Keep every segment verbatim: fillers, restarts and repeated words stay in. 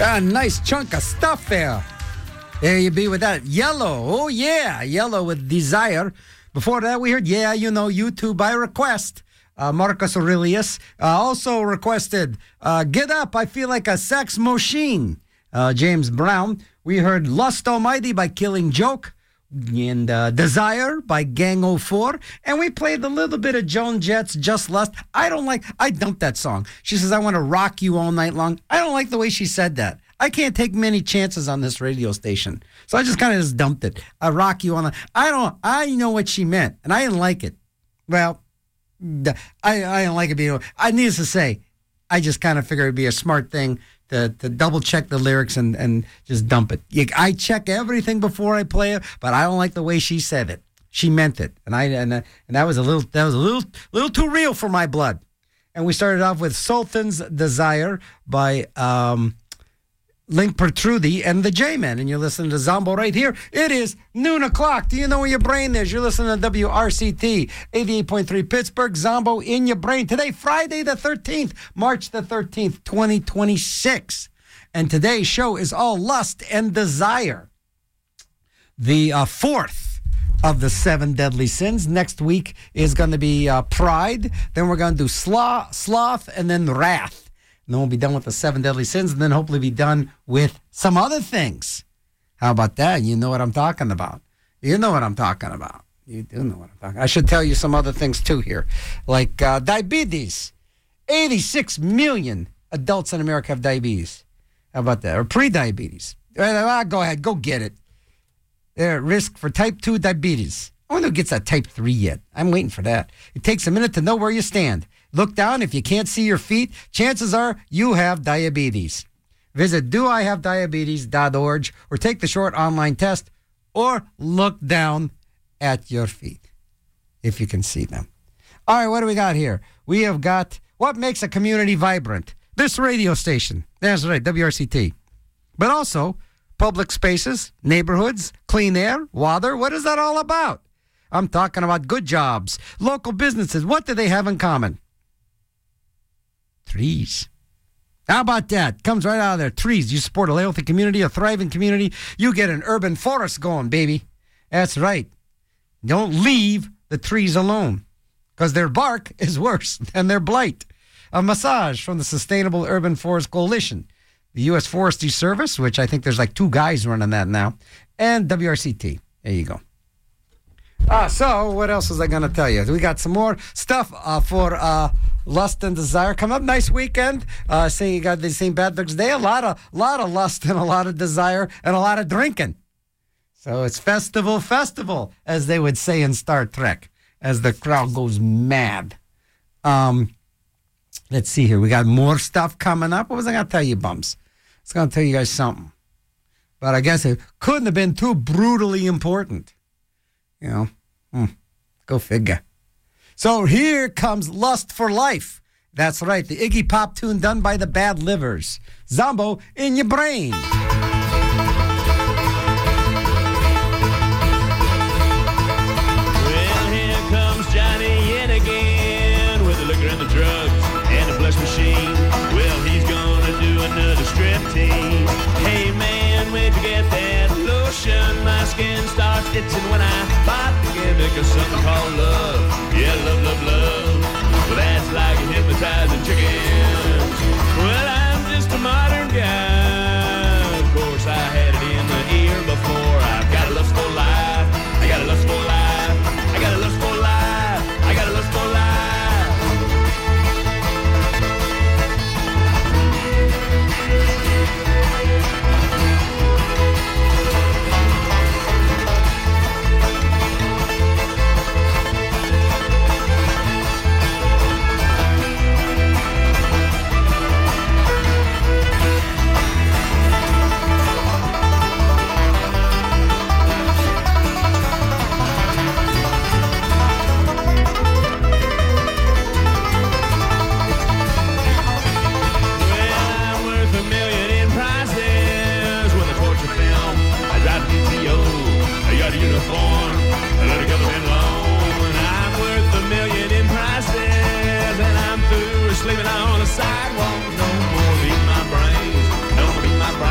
A nice chunk of stuff there. There you be with that. Yellow. Oh, yeah. Yellow with Desire. Before that, we heard, yeah, you know, YouTube by request. Uh, Marcus Aurelius uh, also requested, uh, Get Up, I Feel Like a Sex Machine. Uh, James Brown. We heard Lust Almighty by Killing Joke. And uh, Desire by Gang oh four. And we played a little bit of Joan Jett's Just Lust. I don't like, I dumped that song. She says, I want to rock you all night long. I don't like the way she said that. I can't take many chances on this radio station. So I just kind of just dumped it. I rock you on the, I don't, I know what she meant. And I didn't like it. Well, I, I didn't like it being, I needless to say, I just kind of figured it'd be a smart thing to, to double check the lyrics and, and just dump it. You, I check everything before I play it, but I don't like the way she said it. She meant it, and I and uh, and that was a little that was a little little too real for my blood. And we started off with Sultan's Desire by um, Link Pertrudi and the J-Men, and you're listening to Zombo right here. It is noon o'clock. Do you know where your brain is? You're listening to W R C T, eighty-eight point three Pittsburgh, Zombo in your brain. Today, Friday the thirteenth, March the thirteenth, twenty twenty-six. And today's show is all lust and desire. The uh, fourth of the seven deadly sins. Next week is going to be uh, pride. Then we're going to do sloth, sloth, and then wrath. And then we'll be done with the seven deadly sins, and then hopefully be done with some other things. How about that? You know what I'm talking about. You know what I'm talking about. You do know what I'm talking about. I should tell you some other things, too, here. Like uh, diabetes. eighty-six million adults in America have diabetes. How about that? Or pre-diabetes. Uh, go ahead. Go get it. They're at risk for type two diabetes. I wonder who gets that type three yet. I'm waiting for that. It takes a minute to know where you stand. Look down. If you can't see your feet, chances are you have diabetes. Visit do I have diabetes dot org or take the short online test or look down at your feet if you can see them. All right, what do we got here? We have got what makes a community vibrant. This radio station. That's right, W R C T. But also public spaces, neighborhoods, clean air, water. What is that all about? I'm talking about good jobs, local businesses. What do they have in common? Trees. How about that? Comes right out of there. Trees. You support a healthy community, a thriving community. You get an urban forest going, baby. That's right. Don't leave the trees alone because their bark is worse than their blight. A massage from the Sustainable Urban Forest Coalition, the U S Forestry Service, which I think there's like two guys running that now, and W R C T. There you go. Uh, so, what else was I going to tell you? We got some more stuff uh, for uh, lust and desire coming up. Nice weekend. Uh, saying you got the Saint Patrick's Day. A lot of, lot of lust and a lot of desire and a lot of drinking. So it's festival, festival, as they would say in Star Trek, as the crowd goes mad. Um, let's see here. We got more stuff coming up. What was I going to tell you, bums? I was going to tell you guys something. But I guess it couldn't have been too brutally important. You know, hmm, go figure. So here comes Lust for Life. That's right, the Iggy Pop tune done by the Bad Livers. Zombo in your brain. Well, here comes Johnny in again with the liquor and the drugs and the flesh machine. Well, he's gonna do another striptease. Hey, man, where'd you get that lotion? My skin starts itching when I bite the gimmick of something called love. Yeah, love, love, love. Well, that's like hypnotizing chickens. Well, I'm just a modern guy. Of course, I had it in the ear before. I've got a lustful life. I got a lustful life. I got a lustful life. I got a lustful life. Uniform, I let a government loan. I'm worth a million in prices, and I'm through sleeping on the sidewalk. No more beat my brains, no more beat my brains.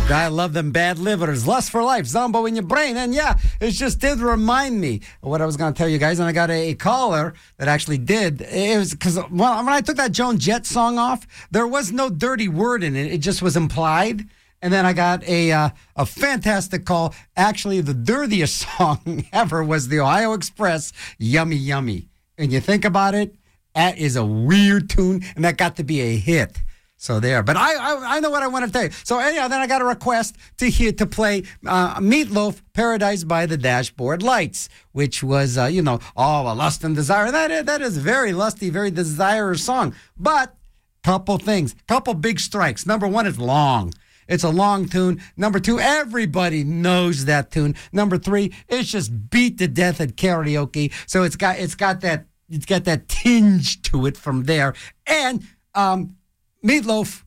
I love them bad livers. Lust for life, Zombo in your brain. And yeah, it just did remind me of what I was going to tell you guys. And I got a, a caller that actually did. It was because well, when I took that Joan Jett song off, there was no dirty word in it. It just was implied. And then I got a uh, a fantastic call. Actually, the dirtiest song ever was the Ohio Express, Yummy Yummy. And you think about it, that is a weird tune, and that got to be a hit. So there, but I, I I know what I want to tell you. So anyhow, then I got a request to hear to play uh, Meatloaf, "Paradise by the Dashboard Lights," which was uh, you know all a lust and desire. That is, that is a very lusty, very desire song. But couple things, couple big strikes. Number one, it's long. It's a long tune. Number two, everybody knows that tune. Number three, it's just beat to death at karaoke. So it's got it's got that it's got that tinge to it from there. And um. Meatloaf,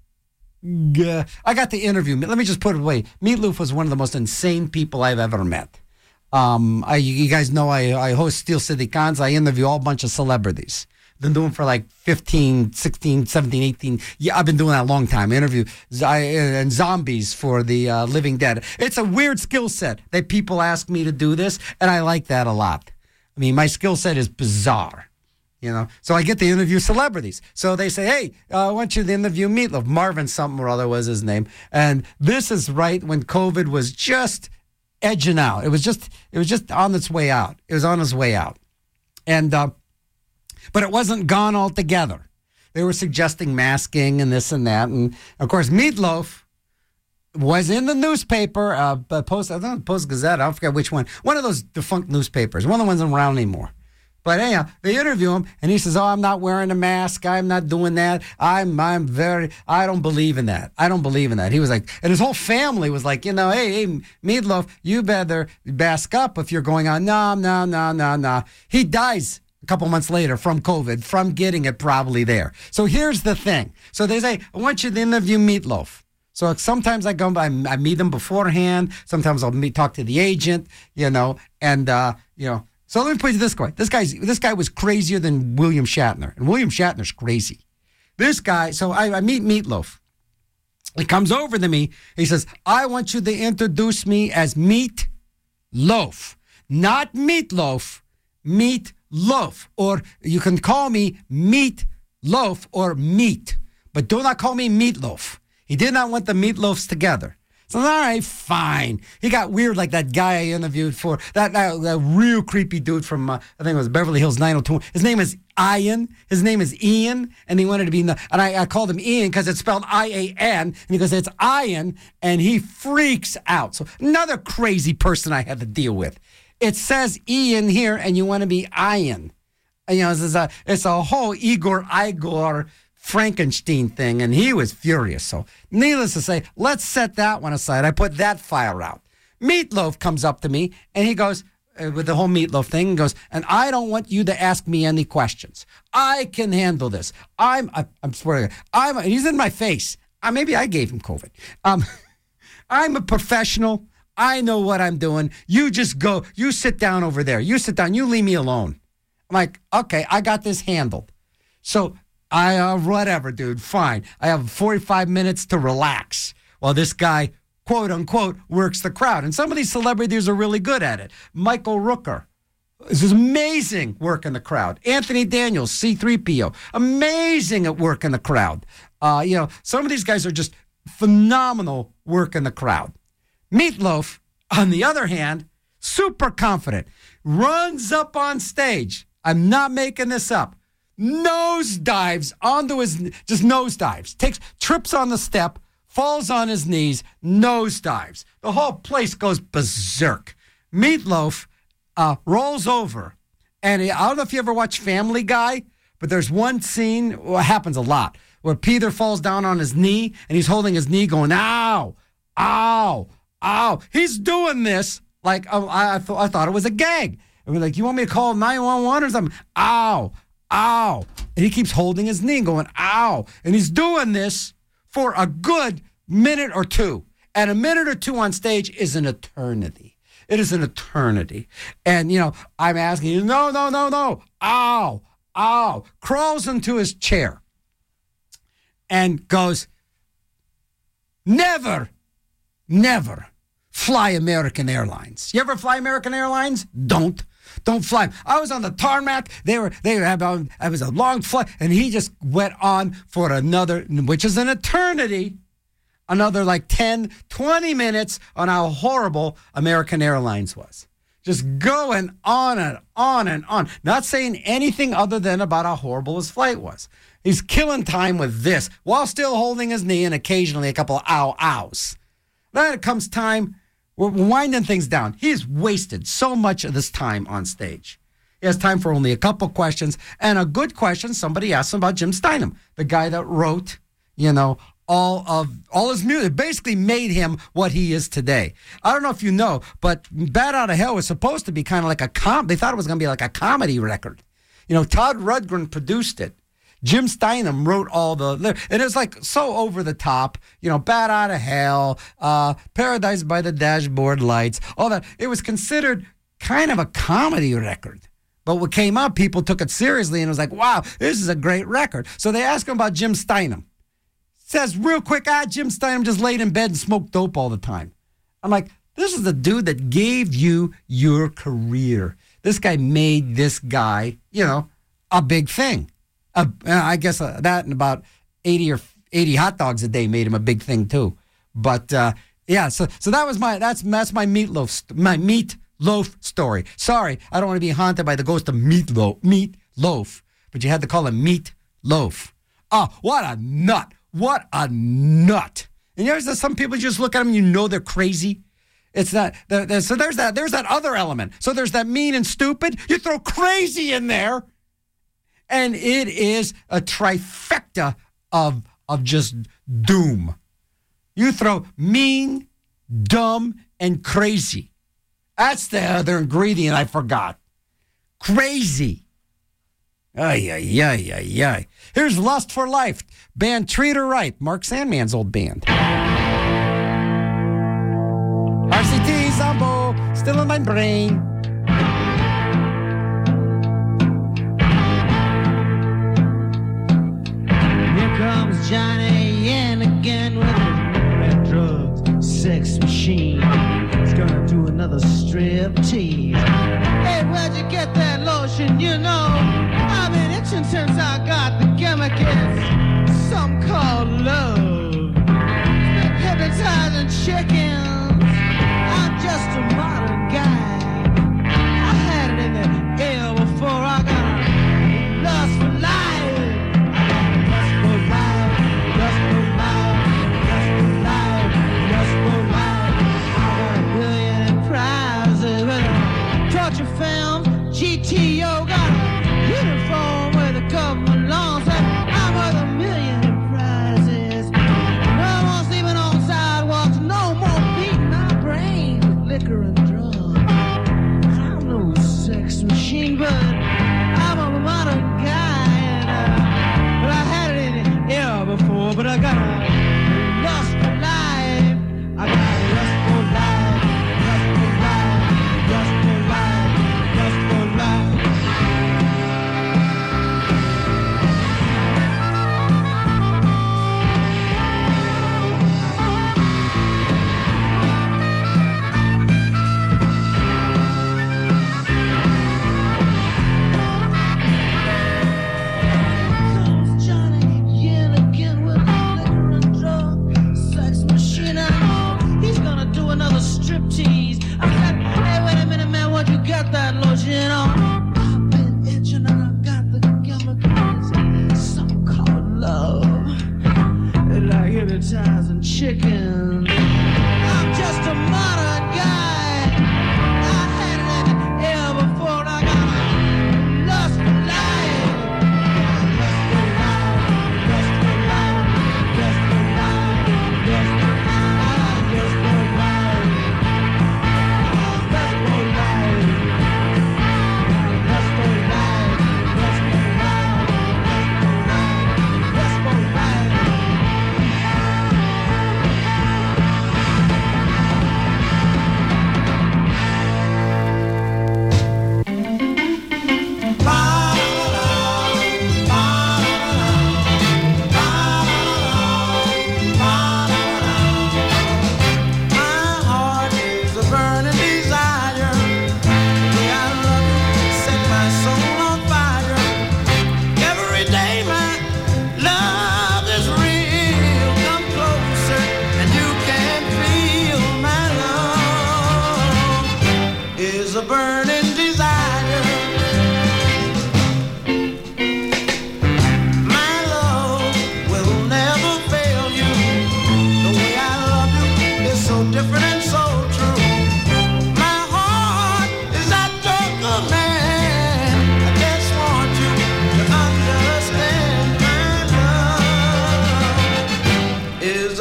uh, I got the interview. Let me just put it away. Meatloaf was one of the most insane people I've ever met. Um, I, you guys know I, I host Steel City Cons. I interview all a bunch of celebrities. Been doing for like fifteen, sixteen, seventeen, eighteen. Yeah, I've been doing that a long time. I interview I, and zombies for the uh, Living Dead. It's a weird skill set that people ask me to do this, and I like that a lot. I mean, my skill set is bizarre. You know, so I get to interview celebrities. So they say, hey, uh, I want you to interview Meatloaf. Marvin something or other was his name. And this is right when COVID was just edging out. It was just, it was just on its way out. It was on its way out. And, uh, but it wasn't gone altogether. They were suggesting masking and this and that. And of course, Meatloaf was in the newspaper, uh, Post, I don't know, Post Gazette. I forget which one. One of those defunct newspapers. One of the ones around anymore. But anyhow, they interview him, and he says, "Oh, I'm not wearing a mask. I'm not doing that. I'm, I'm very. I don't believe in that. I don't believe in that." He was like, and his whole family was like, you know, hey, hey, Meatloaf, you better mask up if you're going on. No, no, no, no, no. He dies a couple months later from COVID, from getting it probably there. So here's the thing. So they say, I want you to interview Meatloaf. So sometimes I go, I, I meet him beforehand. Sometimes I'll meet, talk to the agent, you know, and uh, you know. So let me put it this way. This guy's this guy was crazier than William Shatner. And William Shatner's crazy. This guy, so I, I meet Meatloaf. He comes over to me. He says, I want you to introduce me as Meat Loaf. Not Meatloaf, Meat Loaf. Or you can call me Meat Loaf or Meat. But do not call me Meatloaf. He did not want the meatloafs together. So, all right, fine. He got weird like that guy I interviewed for, that, that, that real creepy dude from, uh, I think it was Beverly Hills nine oh two. His name is Ian. His name is Ian, and he wanted to be, and I, I called him Ian because it's spelled I A N, and he goes, it's Ian, and he freaks out. So, another crazy person I had to deal with. It says Ian here, and you want to be Ian. And, you know, it's a, it's a whole Igor Igor Frankenstein thing, and he was furious. So, needless to say, let's set that one aside. I put that fire out. Meatloaf comes up to me, and he goes, uh, with the whole Meatloaf thing, and goes, and I don't want you to ask me any questions. I can handle this. I'm, I, I'm swearing, I'm, he's in my face. Uh, maybe I gave him COVID. Um, I'm a professional. I know what I'm doing. You just go, you sit down over there. You sit down. You leave me alone. I'm like, okay, I got this handled. So, I, uh, whatever, dude, fine. I have forty-five minutes to relax while this guy, quote unquote, works the crowd. And some of these celebrities are really good at it. Michael Rooker. This is amazing work in the crowd. Anthony Daniels, C three P O. Amazing at work in the crowd. Uh, you know, some of these guys are just phenomenal work in the crowd. Meatloaf, on the other hand, super confident. Runs up on stage. I'm not making this up. Nose dives onto his, just nose dives, takes, trips on the step, falls on his knees, nose dives. The whole place goes berserk. Meatloaf uh, rolls over, and he, I don't know if you ever watch Family Guy, but there's one scene, well, it happens a lot, where Peter falls down on his knee, and he's holding his knee going, ow, ow, ow. He's doing this like, oh, I, I, th- I thought it was a gag. And we're like, you want me to call nine one one or something? Ow. Ow. And he keeps holding his knee and going, ow. And he's doing this for a good minute or two. And a minute or two on stage is an eternity. It is an eternity. And, you know, I'm asking you, no, no, no, no. Ow. Ow. Crawls into his chair and goes, never, never fly American Airlines. You ever fly American Airlines? Don't. Don't fly. I was on the tarmac. They were, they were, about, I was a long flight, and he just went on for another, which is an eternity, another like ten, twenty minutes on how horrible American Airlines was. Just going on and on and on. Not saying anything other than about how horrible his flight was. He's killing time with this while still holding his knee and occasionally a couple of ow-ows. Then it comes time, we're winding things down. He's wasted so much of this time on stage. He has time for only a couple questions, and a good question somebody asked him about Jim Steinman, the guy that wrote, you know, all of all his music, basically made him what he is today. I don't know if you know, but Bat Out of Hell was supposed to be kind of like a com. They thought it was going to be like a comedy record. You know, Todd Rundgren produced it. Jim Steinman wrote all the lyrics. And it was like so over the top, you know, Bat Out of Hell, uh, Paradise by the Dashboard Lights, all that. It was considered kind of a comedy record. But what came up, people took it seriously and it was like, wow, this is a great record. So they asked him about Jim Steinman. Says real quick, ah, Jim Steinman just laid in bed and smoked dope all the time. I'm like, this is the dude that gave you your career. This guy made this guy, you know, a big thing. Uh, I guess uh, that and about eighty or eighty hot dogs a day made him a big thing too. But uh, yeah, so so that was my that's that's my meatloaf st- my meatloaf story. Sorry, I don't want to be haunted by the ghost of meatloaf meatloaf, but you had to call him meatloaf. Oh, what a nut! What a nut! And you know, there's some people just look at him and you know they're crazy. It's not there, there, so there's that there's that other element. So there's that mean and stupid. You throw crazy in there. And it is a trifecta of of just doom. You throw mean, dumb, and crazy. That's the other ingredient I forgot. Crazy. Ay, ay, ay, ay, ay. Here's Lust for Life. Band Treat Her Right. Mark Sandman's old band. R C T, Zombo, still in my brain. Comes Johnny in again with his red drugs, sex machine. He's gonna do another strip tease. Hey, where'd you get that lotion? You know, I've been itching since I got the gimmick. It's some called love. Been hypnotizing chickens. I'm just a modern guy. I had it in the air before I got lust for life. Films, G T O got a uniform where the government laws say I'm worth a million prizes. No more sleeping on sidewalks, no more beating my brain with liquor and drugs. I'm no sex machine, but I'm a modern guy. And, uh, but I had it in the air before, but I got a lust for life. I got a lust for life, lust for life, lust for life. That lotion on. I've been itching and I got the chemicals. Something called love. It's like hypnotizing chickens. I'm just a modern guy. I had it in the air before I got a lust for life. Lust for life, lust for life, lust for life, lust for life, lust for life, lust for life.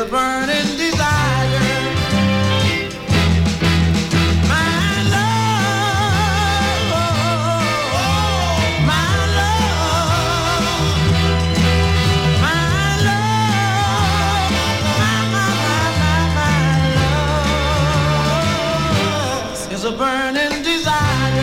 burning desire. My love, my love, my love, my, my, my, my, my love is a burning desire.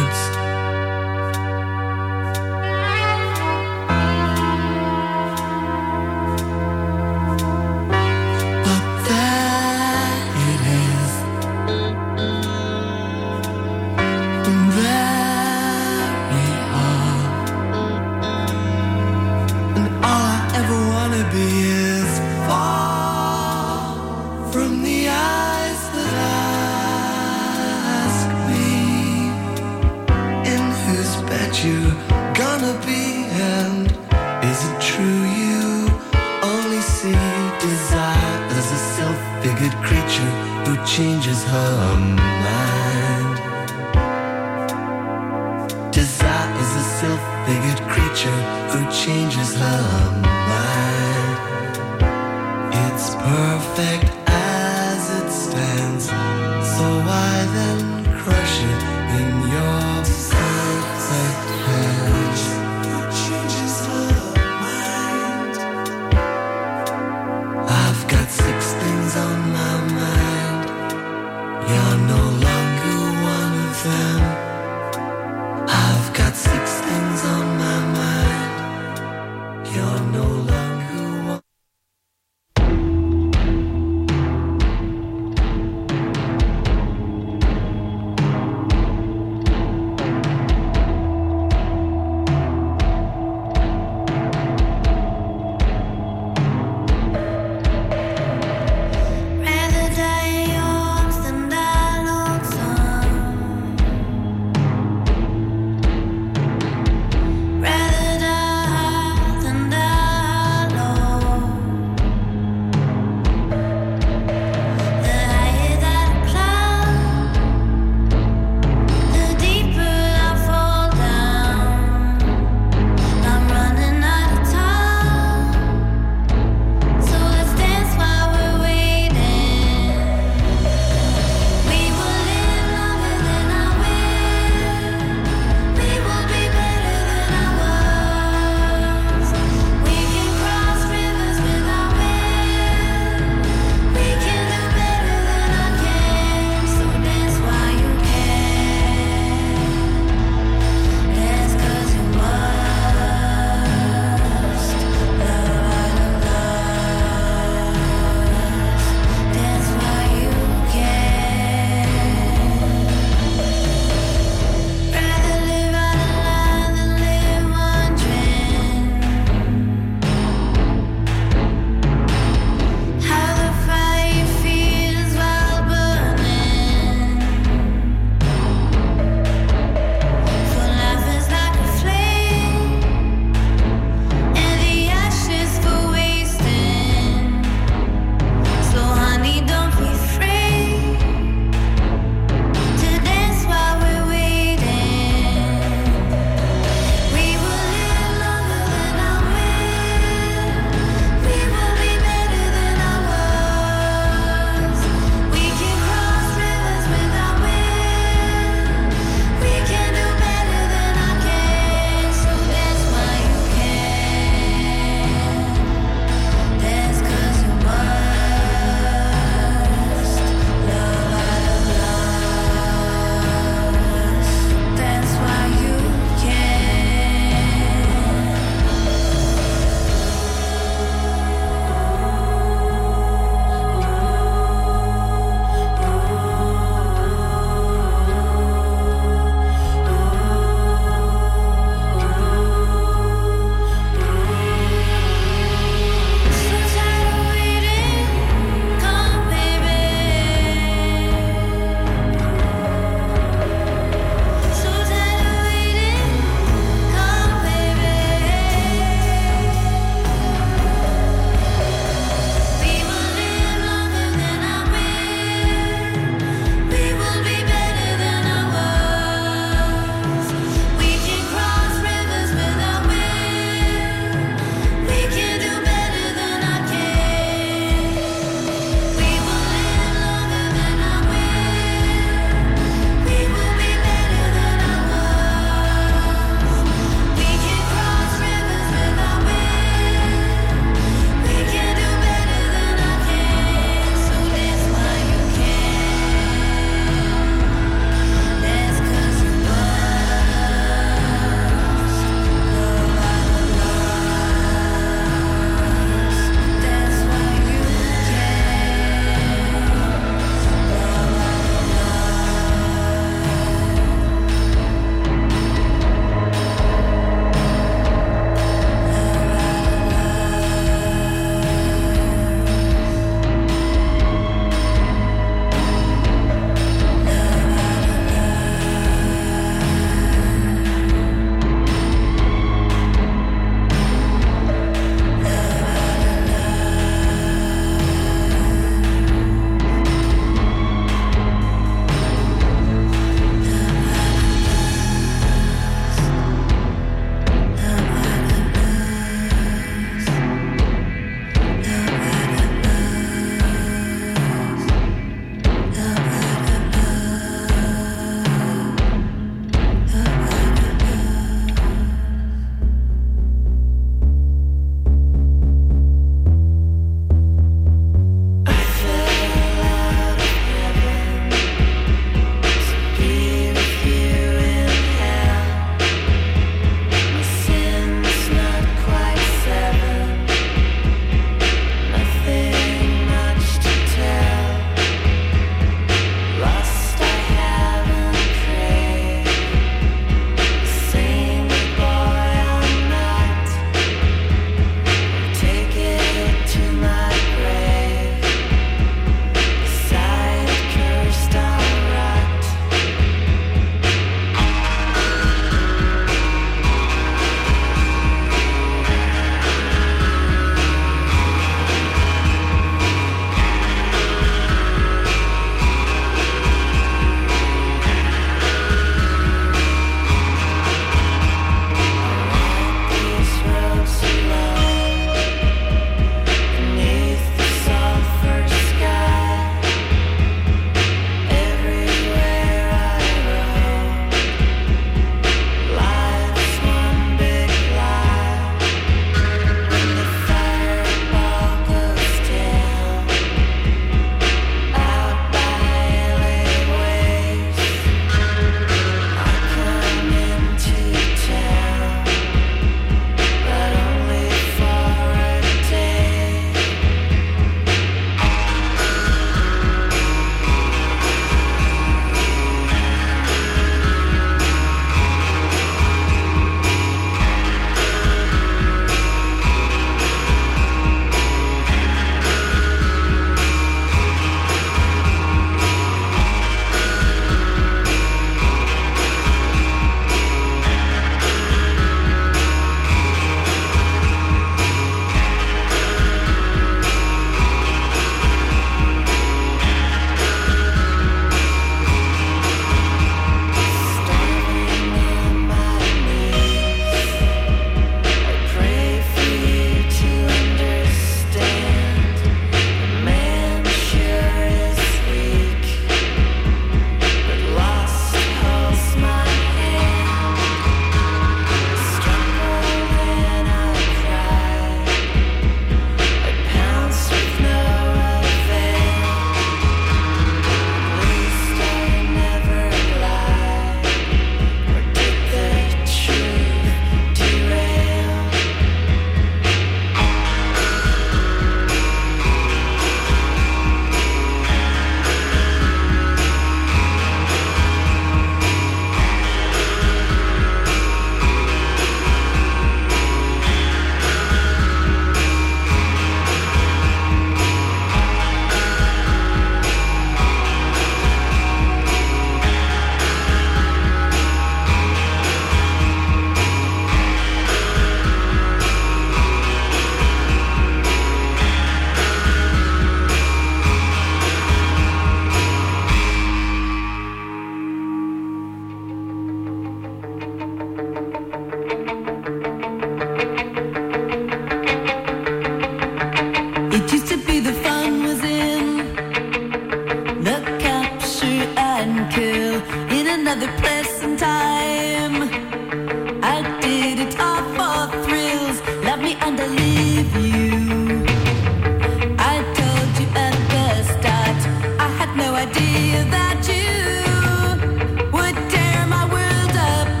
another place and time. I did it all for thrills. Love me and I'll leave you. I told you at the start, I had no idea that you would tear my world apart.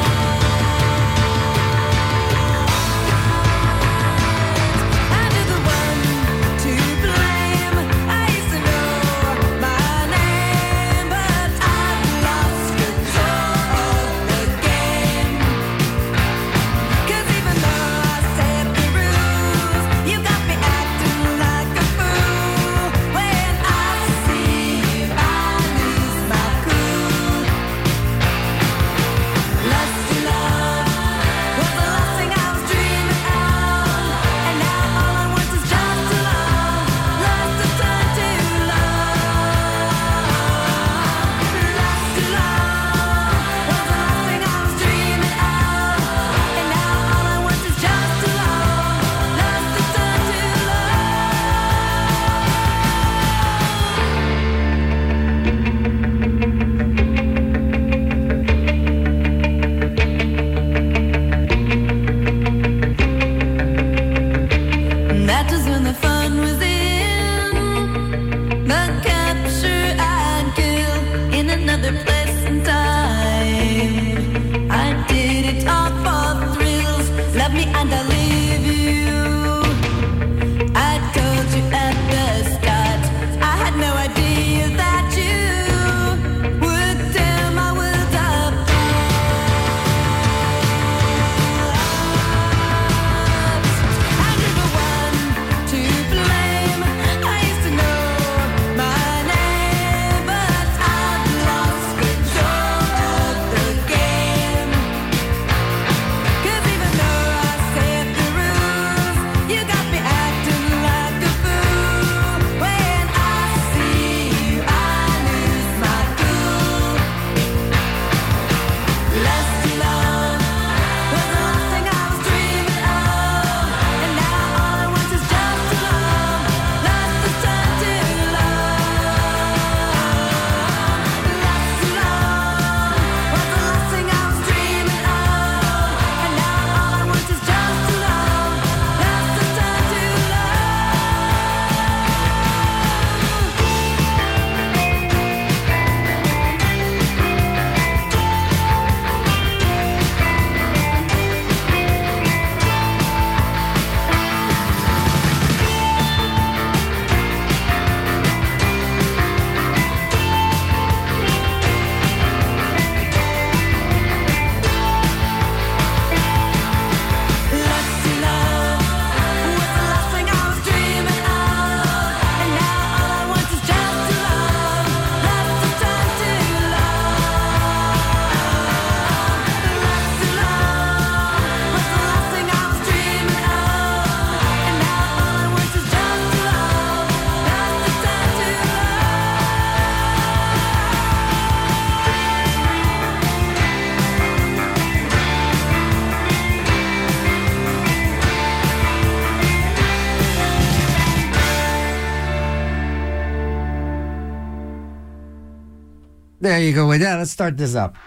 I'm the one to blame. I used to know my name, but I've lost control of the game. 'Cause even though I set the rules, you got me acting like a fool. When I see you, I lose my cool. Lust to love was the last thing I was dreaming of, and now all I want is just to love. Lust to turn to love. Lust to love was the last thing I was dreaming of, and now all I want is just to love. Lust to turn to And that was when the fun was in the capture and kill in another place and time. I did it all for thrills. Love me and I'll leave you. I told you at the start, I had no idea that you would tear my world apart. I'm the one to blame. I used to know my name, but I've lost control of the game. 'Cause even though I set the rules, you got me acting like a fool. When I see you, I lose my cool. Lust to love was the last thing I was dreaming of, and now all I want is just to love. Lust to turn to love. Lust to love was the last thing I was dreaming of, and now all I want is just to love. Lust to turn to Lust to love was the last thing I was dreaming of, and now all I want is just to love. Lust to turn to love. Lust to love was the last thing I was dreaming of, and now all I want is just to love. Lust to turn to There you go with that. Let's start this up.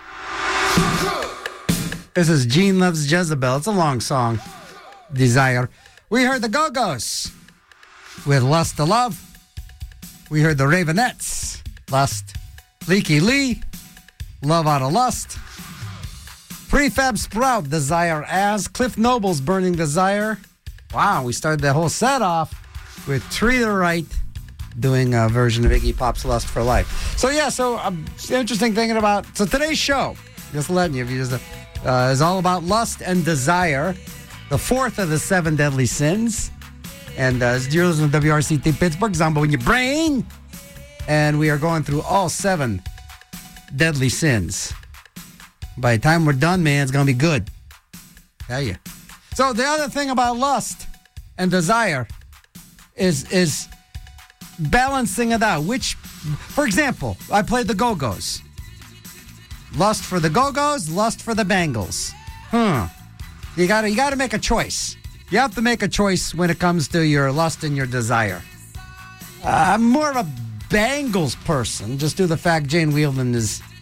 This is Gene Loves Jezebel. It's a long song. Desire. We heard the Go-Go's with Lust to Love. We heard the Ravenettes. Lust. Leaky Lee. Love Out of Lust. Prefab Sprout. Desire As. Cliff Noble's Burning Desire. Wow, we started the whole set off with Treat Her Right doing a version of Iggy Pop's Lust for Life. So yeah, so um, interesting thinking about, so today's show, just letting you, if you just, uh, is all about lust and desire, the fourth of the seven deadly sins. And uh, you're listening to W R C T Pittsburgh, Zombo in your brain. And we are going through all seven deadly sins. By the time we're done, man, it's going to be good. Tell you. So the other thing about lust and desire is is balancing it out. Which, for example, I played the Go-Go's. Lust for the Go-Go's, lust for the Bangles. Hmm. You gotta you gotta make a choice. You have to make a choice when it comes to your lust and your desire. Uh, I'm more of a Bangles person, just due to the fact Jane Wielden is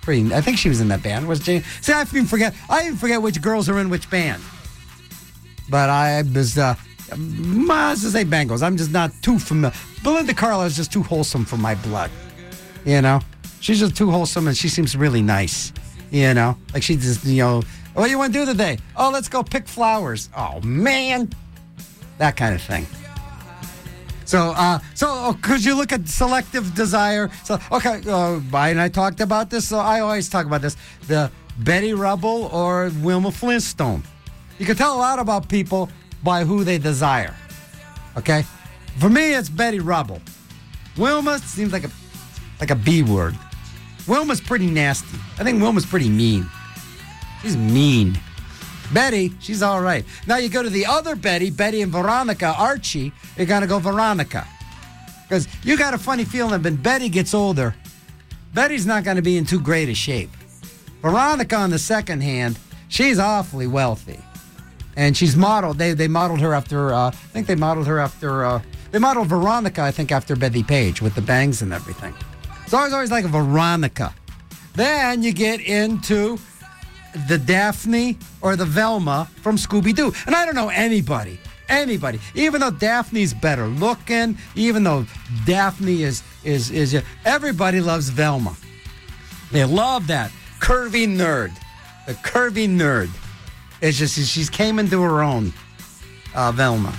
Pretty. I think she was in that band. Was Jane? See, I even forget. I even forget which girls are in which band. But I was, uh, let's just say Bengals. I'm just not too familiar. Belinda Carlisle is just too wholesome for my blood. You know? She's just too wholesome and she seems really nice. You know? Like she just, you know, what do you want to do today? Oh, let's go pick flowers. Oh, man. That kind of thing. So, uh, so could you look at selective desire? So, okay, uh, and I talked about this, so I always talk about this. The Betty Rubble or Wilma Flintstone. You can tell a lot about people by who they desire. Okay? For me, it's Betty Rubble. Wilma seems like a like a B word. Wilma's pretty nasty. I think Wilma's pretty mean. She's mean. Betty, she's all right. Now you go to the other Betty, Betty and Veronica, Archie, you're going to go Veronica. Because you got a funny feeling that when Betty gets older, Betty's not going to be in too great a shape. Veronica, on the second hand, she's awfully wealthy. And she's modeled, they they modeled her after, uh, I think they modeled her after, uh, they modeled Veronica, I think, after Betty Page with the bangs and everything. So I was always like a Veronica. Then you get into the Daphne or the Velma from Scooby-Doo. And I don't know anybody, anybody, even though Daphne's better looking, even though Daphne is, is, is, everybody loves Velma. They love that curvy nerd, the curvy nerd. It's just, she's came into her own, uh, Velma.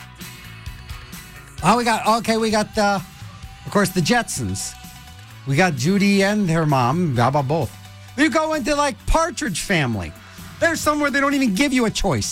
Oh, we got, okay, we got, uh, of course, the Jetsons. We got Judy and her mom. How about both? You go into, like, Partridge Family. There's somewhere they don't even give you a choice.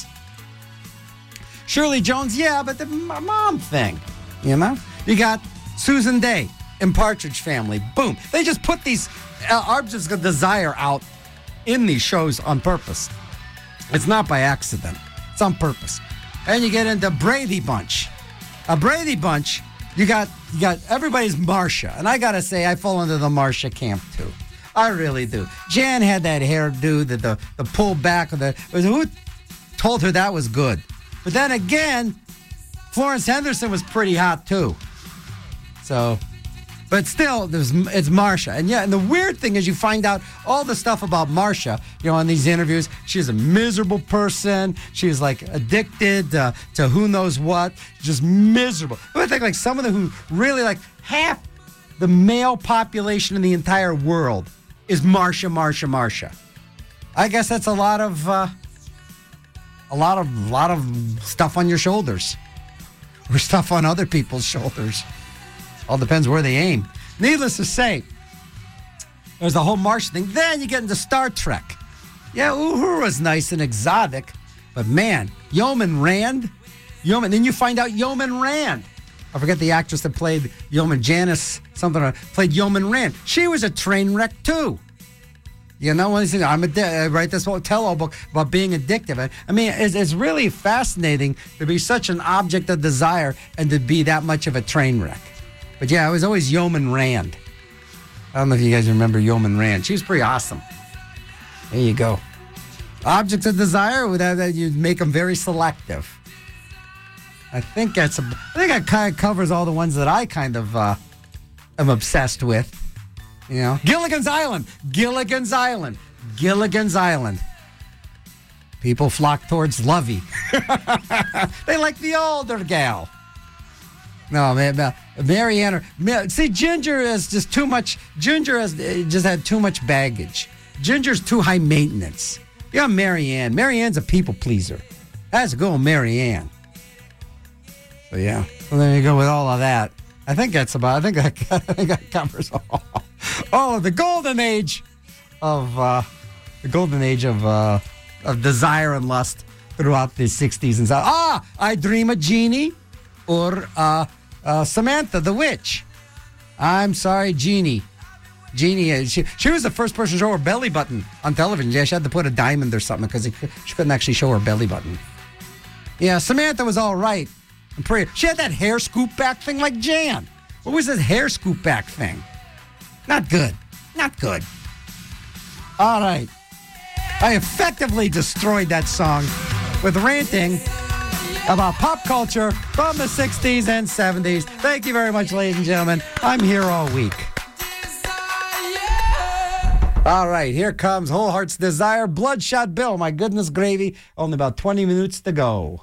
Shirley Jones, yeah, but the m- mom thing, you know? You got Susan Day in Partridge Family. Boom. They just put these uh, objects of desire out in these shows on purpose. It's not by accident. It's on purpose. And you get into Brady Bunch. A Brady Bunch, you got you got everybody's Marcia. And I got to say, I fall into the Marcia camp, too. I really do. Jan had that hairdo, the, the, the pull back of the... Who told her that was good? But then again, Florence Henderson was pretty hot, too. So... But still, there's, it's Marcia. And yeah, and the weird thing is you find out all the stuff about Marcia, you know, in these interviews. She's a miserable person. She's like addicted uh, to who knows what. Just miserable. I think like some of the who really like half the male population in the entire world is Marcia, Marcia, Marcia. I guess that's a lot of, uh, a lot of, lot of stuff on your shoulders. Or stuff on other people's shoulders. All depends where they aim. Needless to say, there's the whole Martian thing. Then you get into Star Trek. Yeah, Uhura's nice and exotic, but man, Yeoman Rand, Yeoman. Then you find out Yeoman Rand. I forget the actress that played Yeoman Janice something. Or played Yeoman Rand. She was a train wreck too. You know what I'm I'm a I write this whole tell-all book about being addictive. I mean, it's, it's really fascinating to be such an object of desire and to be that much of a train wreck. But yeah, it was always Yeoman Rand. I don't know if you guys remember Yeoman Rand. She was pretty awesome. There you go. Objects of desire, that you make them very selective. I think that's a, I think that kind of covers all the ones that I kind of uh, am obsessed with. You know, Gilligan's Island, Gilligan's Island, Gilligan's Island. People flock towards Lovey. They like the older gal. No, man, Marianne. See, Ginger is just too much. Ginger has just had too much baggage. Ginger's too high maintenance. Yeah, Marianne. Marianne's a people pleaser. That's a good old Marianne. So yeah, so there you go with all of that. I think that's about. I think that, I think that covers all, all of the golden age of uh, the golden age of uh, of desire and lust throughout the sixties and so. Ah, I Dream of Jeannie. Or uh, uh, Samantha, the witch. I'm sorry, Jeannie. Jeannie, she, she was the first person to show her belly button on television. Yeah, she had to put a diamond or something because she couldn't actually show her belly button. Yeah, Samantha was all right. I'm pretty, she had that hair scoop back thing like Jan. What was this hair scoop back thing? Not good. Not good. All right. I effectively destroyed that song with ranting about pop culture from the sixties and seventies. Thank you very much, ladies and gentlemen. I'm here all week. All right, here comes Whole Heart's Desire, Bloodshot Bill. My goodness gravy, only about twenty minutes to go.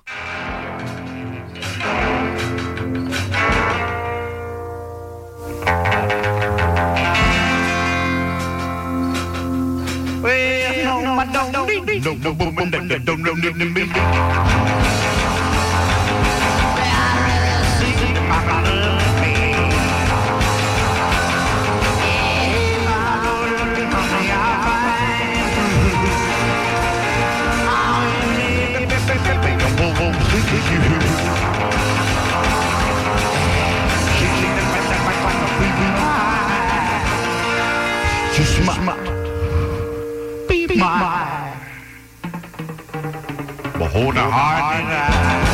Just my, my, be my, but hold a heart and eye.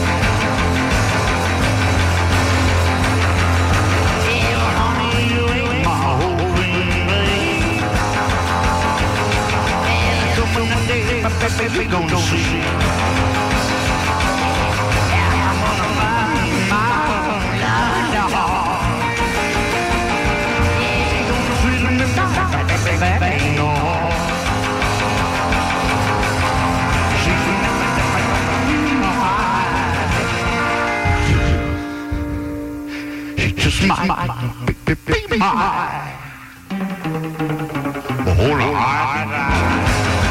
Yeah, honey, you ain't my whole thing, babe. Yeah, so one day, my baby gonna see. Yeah, I'm gonna find my love. That ain't all. She just might be, be, be mine. But hold on, I,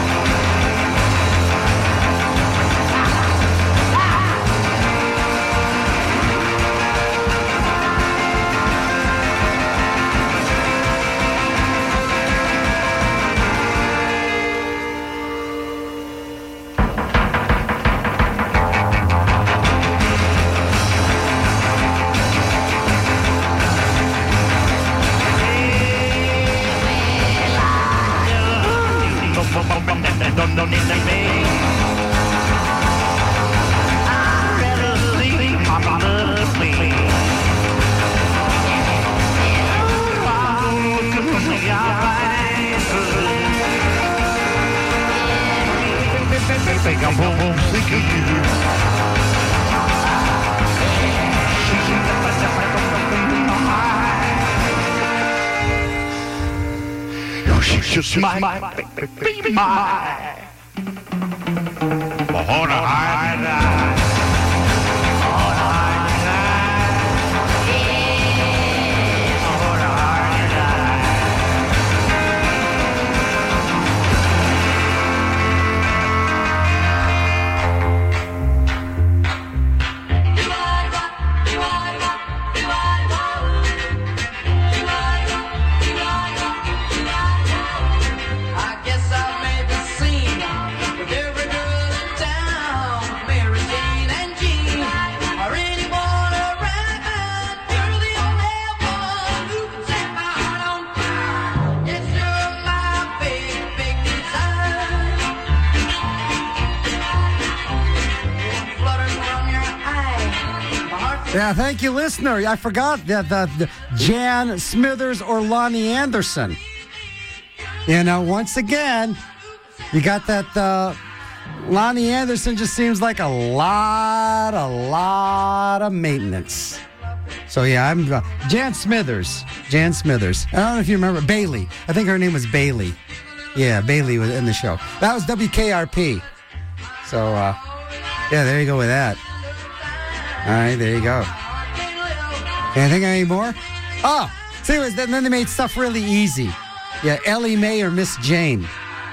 don't, don't need to be. I'd rather see my mother sleep. Oh, look at me, I'm think I'm homesick of you. She's just my, my, be my. But hold on, I, Yeah, thank you, listener. I forgot that the, the Jan Smithers or Lonnie Anderson. You know, once again, you got that uh, Lonnie Anderson just seems like a lot, a lot of maintenance. So, yeah, I'm uh, Jan Smithers. Jan Smithers. I don't know if you remember. Bailey. I think her name was Bailey. Yeah, Bailey was in the show. That was W K R P. So, uh, yeah, there you go with that. All right, there you go. Can I think of any more? Oh, see, it was, then they made stuff really easy. Yeah, Ellie Mae or Miss Jane.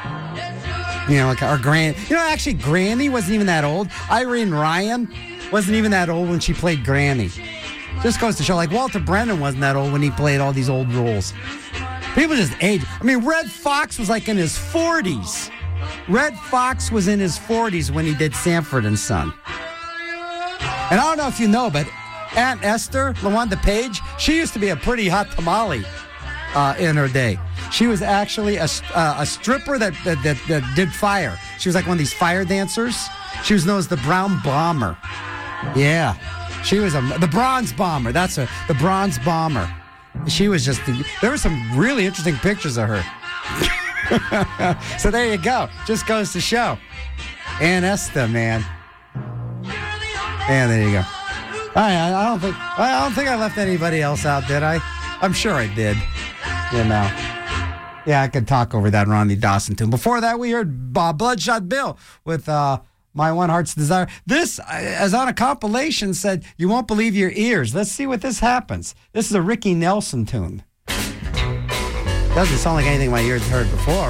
You know, like our Gran. You know, actually, Granny wasn't even that old. Irene Ryan wasn't even that old when she played Granny. Just goes to show, like Walter Brennan wasn't that old when he played all these old roles. People just age. I mean, Red Fox was like in his forties. Red Fox was in his forties when he did Sanford and Son. And I don't know if you know, but Aunt Esther, LaWanda Page, she used to be a pretty hot tamale uh, in her day. She was actually a, uh, a stripper that, that, that, that did fire. She was like one of these fire dancers. She was known as the Brown Bomber. Yeah. She was a, the Bronze Bomber. That's her. The Bronze Bomber. She was just, there were some really interesting pictures of her. So there you go. Just goes to show. Aunt Esther, man. And there you go. I, I don't think I don't think I left anybody else out, did I? I'm sure I did. You know. Yeah, I could talk over that Ronnie Dawson tune. Before that, we heard uh, Bloodshot Bill with uh, My One Heart's Desire. This, uh, as on a compilation, said, you won't believe your ears. Let's see what this happens. This is a Ricky Nelson tune. Doesn't sound like anything my ears heard before.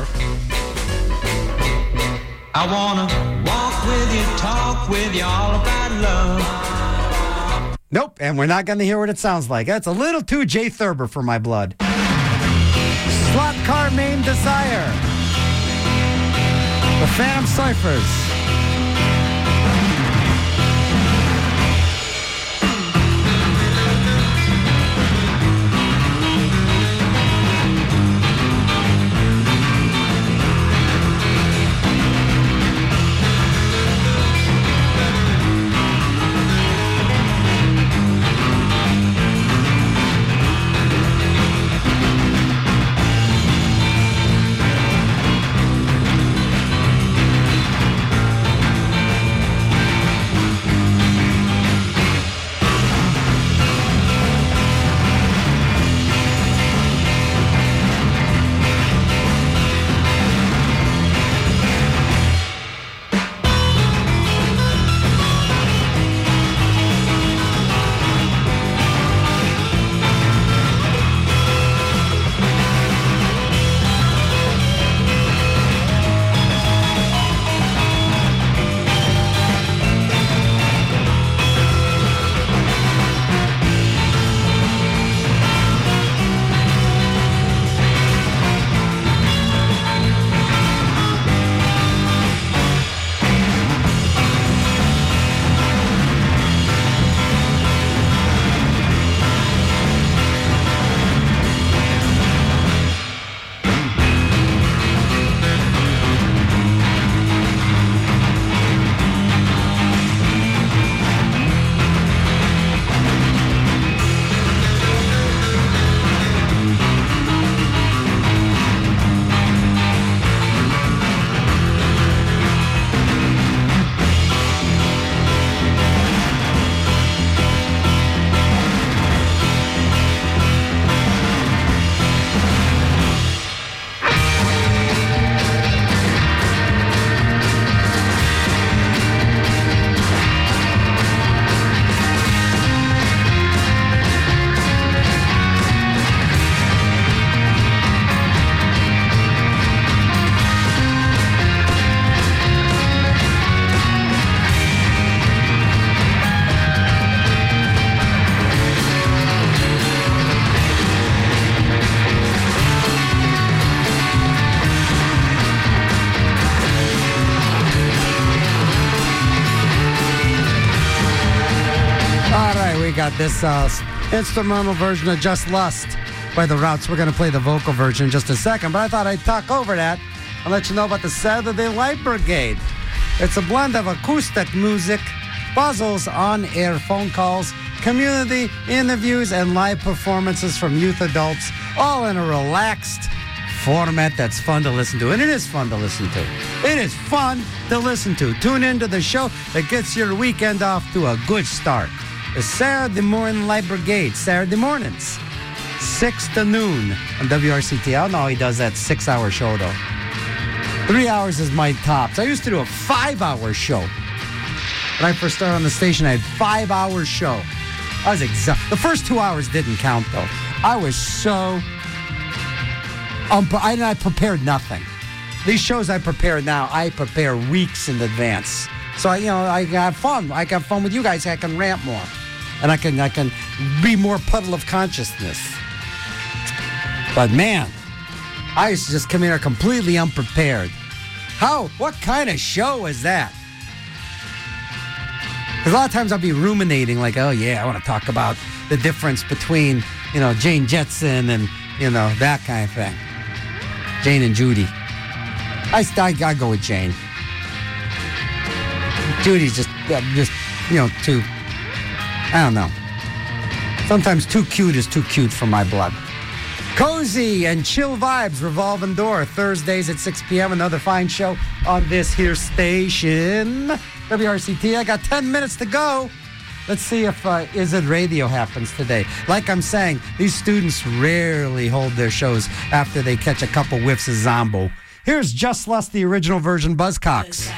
I wanna walk with you, talk with you all about love. Nope, and we're not going to hear what it sounds like. That's a little too Jay Thurber for my blood. Slot Car Main Desire. The Phantom Cyphers. Got this uh, instrumental version of Just Lust by The Routes. We're going to play the vocal version in just a second, but I thought I'd talk over that and let you know about the Saturday Light Brigade. It's a blend of acoustic music, puzzles, on-air phone calls, community interviews, and live performances from youth adults, all in a relaxed format that's fun to listen to. And it is fun to listen to. It is fun to listen to. Tune into the show that gets your weekend off to a good start. The Saturday Morning Light Brigade, Saturday mornings, six to noon on W R C T. I don't know how he does that six-hour show, though. Three hours is my tops. I used to do a five-hour show. When I first started on the station, I had five-hour show. I was exhausted. The first two hours didn't count, though. I was so... Um, I, I prepared nothing. These shows I prepare now, I prepare weeks in advance. So, I, you know, I have fun. I have fun with you guys. I can rant more. And I can I can be more puddle of consciousness. But, man, I used to just come in here completely unprepared. How? What kind of show is that? Because a lot of times I'll be ruminating like, oh, yeah, I want to talk about the difference between, you know, Jane Jetson and, you know, that kind of thing. Jane and Judy. I, I, I go with Jane. Judy's just, uh, just, you know, too, I don't know. Sometimes too cute is too cute for my blood. Cozy and chill vibes, Revolving Door, Thursdays at six p.m. Another fine show on this here station. W R C T, I got ten minutes to go. Let's see if uh, Is It Radio happens today. Like I'm saying, these students rarely hold their shows after they catch a couple whiffs of Zombo. Here's Just Lust, the original version, Buzzcocks.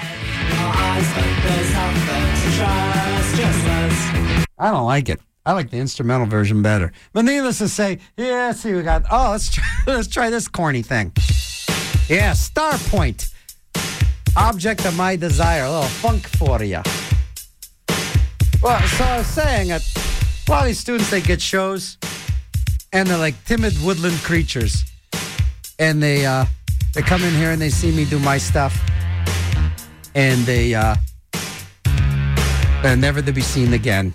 I don't like it. I like the instrumental version better. But needless to say, yeah, let's see what we got. Oh, let's try, let's try this corny thing. Yeah, Star Point. Object of My Desire. A little funk for you. Well, so I was saying that a lot of these students, they get shows, and they're like timid woodland creatures. And they uh, they come in here and they see me do my stuff. And they, uh, they're never to be seen again.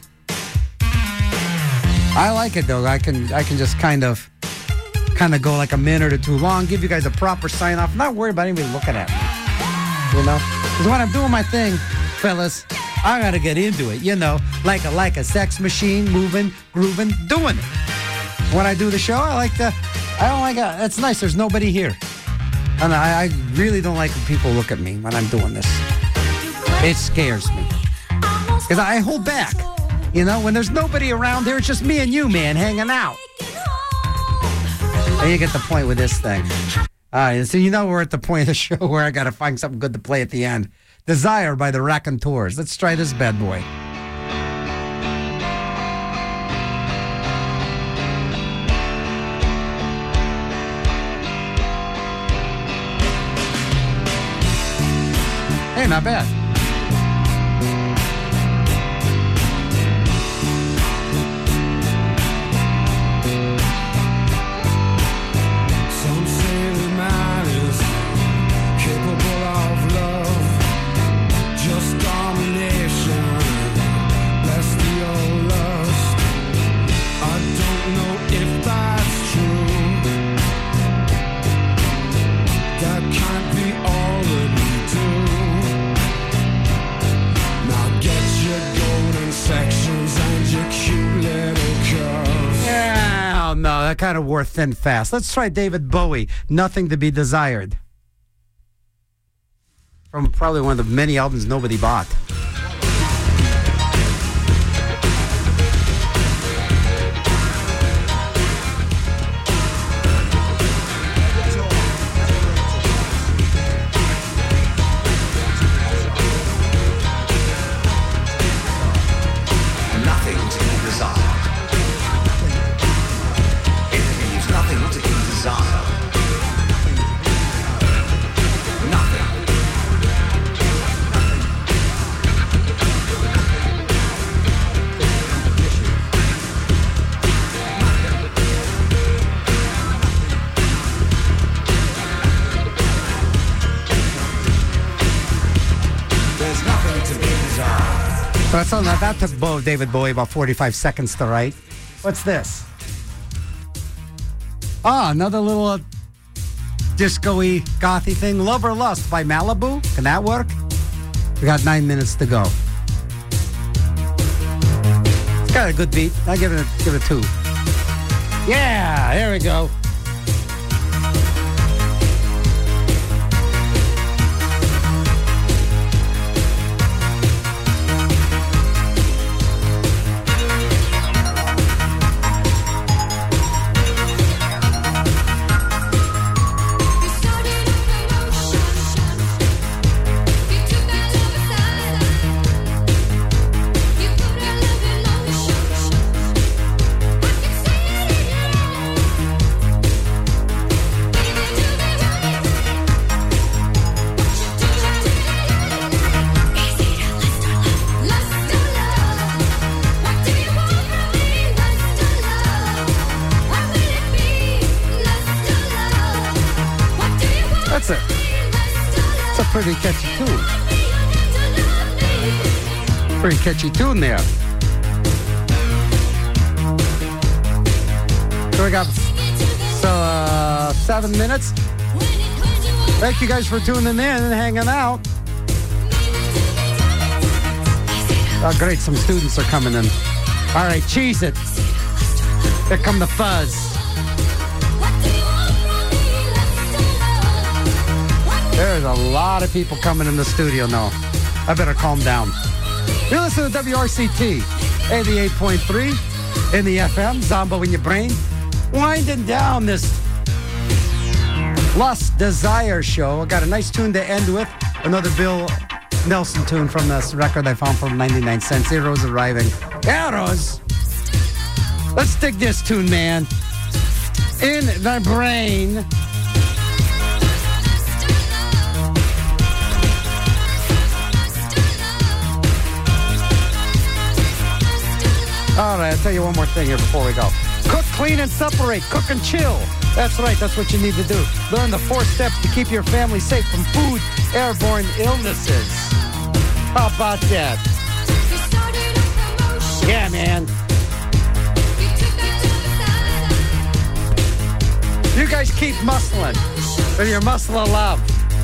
I like it though. I can I can just kind of kind of go like a minute or two long, give you guys a proper sign off. I'm not worried about anybody looking at me. You know? Because when I'm doing my thing, fellas, I gotta get into it, you know, like a like a sex machine, moving, grooving, doing it. When I do the show, I like to I don't like it. It's nice, there's nobody here. And I, I really don't like when people look at me when I'm doing this. It scares me. Because I hold back. You know, when there's nobody around there, it's just me and you, man, hanging out. And you get the point with this thing. All right, so you know we're at the point of the show where I got to find something good to play at the end. Desire by the Raconteurs. Let's try this bad boy. Hey, not bad. That kind of wore thin fast. Let's try David Bowie, Nothing to Be Desired. From probably one of the many albums nobody bought. That's all, now that took Bo, David Bowie about forty-five seconds to write. What's this? Ah, another little uh, disco-y, gothy thing. Love or Lust by Malibu. Can that work? We got nine minutes to go. It's got a good beat. I give it a, give it a two. Yeah, there we go. Pretty catchy tune. Pretty catchy tune there. So we got so uh, seven minutes. Thank you guys for tuning in and hanging out. Oh, great! Some students are coming in. All right, cheese it. Here come the fuzz. There's a lot of people coming in the studio now. I better calm down. You listen to W R C T. eighty-eight point three in the F M, Zombo in your brain. Winding down this Lust Desire show. I got a nice tune to end with. Another Bill Nelson tune from this record I found from ninety-nine cents. Arrows Arriving. Arrows? Let's dig this tune, man. In the brain. All right, I'll tell you one more thing here before we go. Cook, clean, and separate. Cook and chill. That's right. That's what you need to do. Learn the four steps to keep your family safe from food, airborne illnesses. How about that? Yeah, man. You guys keep muscling with your muscle of love.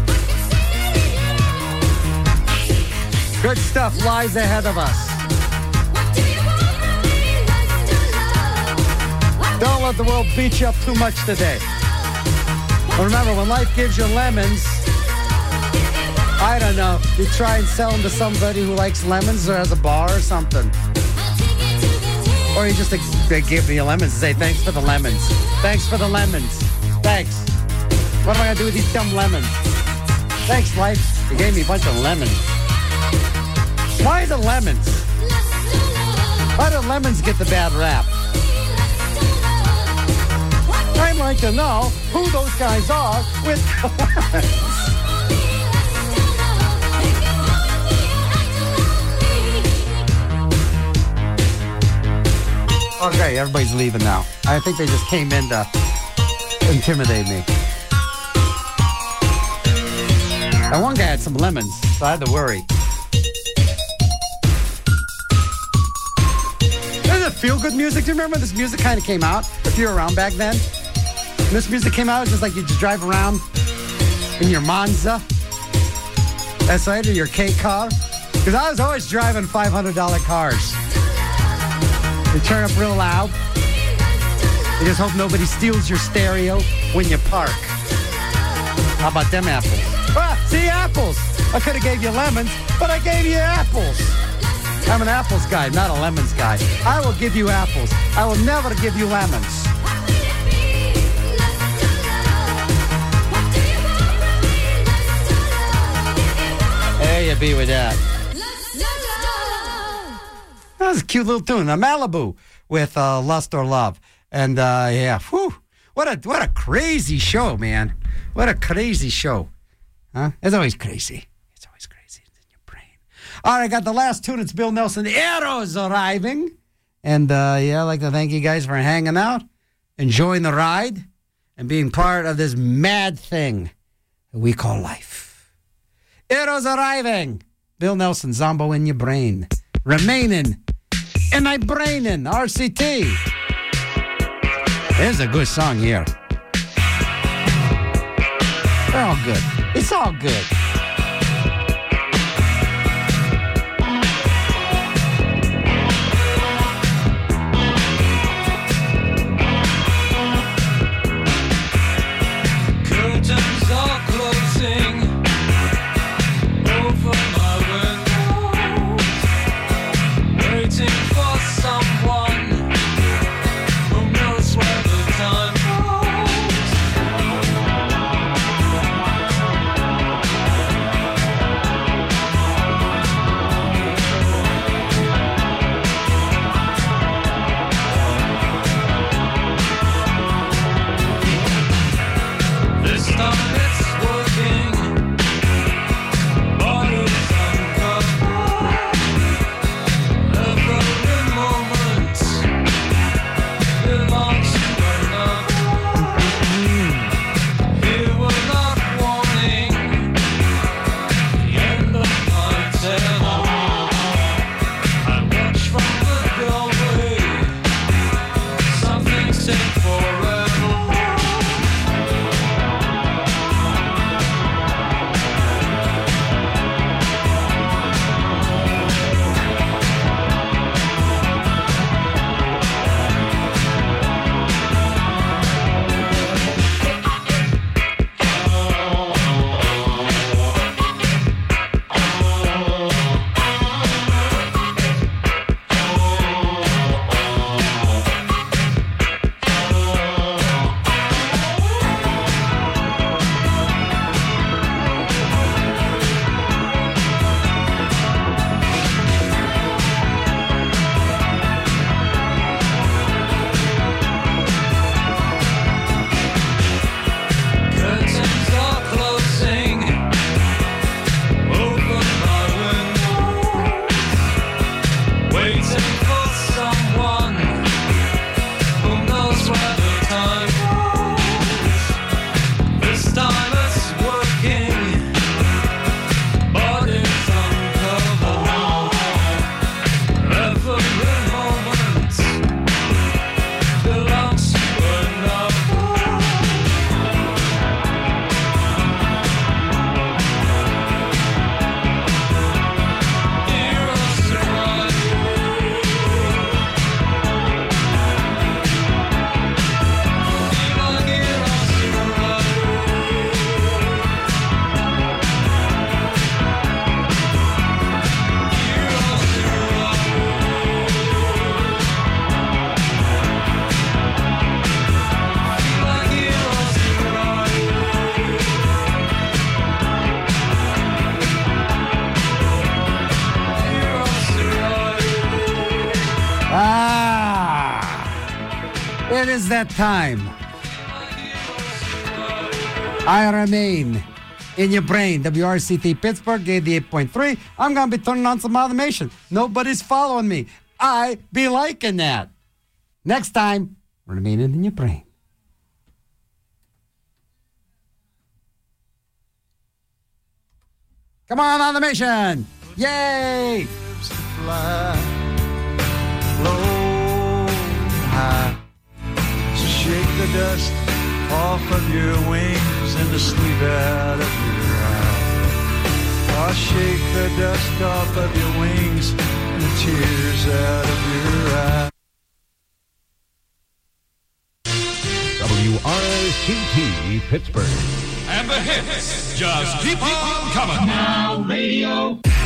Good stuff lies ahead of us. Don't let the world beat you up too much today. But remember, when life gives you lemons, I don't know, you try and sell them to somebody who likes lemons or has a bar or something. Or you just they give you lemons and say, thanks for the lemons. Thanks for the lemons. Thanks. What am I going to do with these dumb lemons? Thanks, life. You gave me a bunch of lemons. Why the lemons? Why do lemons get the bad rap? I'd like to know who those guys are with the lemons. Okay, everybody's leaving now. I think they just came in to intimidate me. That one guy had some lemons, so I had to worry. Isn't it feel-good music? Do you remember this music kind of came out? If you were around back then? When this music came out, it was just like you just drive around in your Monza. That's right, or your K car. Because I was always driving five hundred dollars cars. You turn up real loud. You just hope nobody steals your stereo when you park. How about them apples? Ah, see, apples. I could have gave you lemons, but I gave you apples. I'm an apples guy, not a lemons guy. I will give you apples. I will never give you lemons. There you be with that. That was a cute little tune. A Malibu with uh, Lust or Love. And uh, yeah, whew, what a what a crazy show, man. What a crazy show. Huh? It's always crazy. It's always crazy. It's in your brain. All right, I got the last tune. It's Bill Nelson. Arrows Arriving. And uh, yeah, I'd like to thank you guys for hanging out, enjoying the ride, and being part of this mad thing that we call life. Arrows Arriving. Bill Nelson, Zombo in your brain. Remaining in my brainin', R C T. There's a good song here. They're all good. It's all good. Curtains are closing over my windows, waiting for someone who knows where the time goes. is that time. I remain in your brain. W R C T Pittsburgh, eighty-eight point three. I'm going to be turning on some automation. Nobody's following me. I be liking that. Next time, remaining in your brain. Come on, automation. Yay. Fly low high. So shake the dust off of your wings and the sleep out of your eyes. I'll shake the dust off of your wings and the tears out of your eyes. W R C T Pittsburgh. And the hits just keep on coming. Now radio.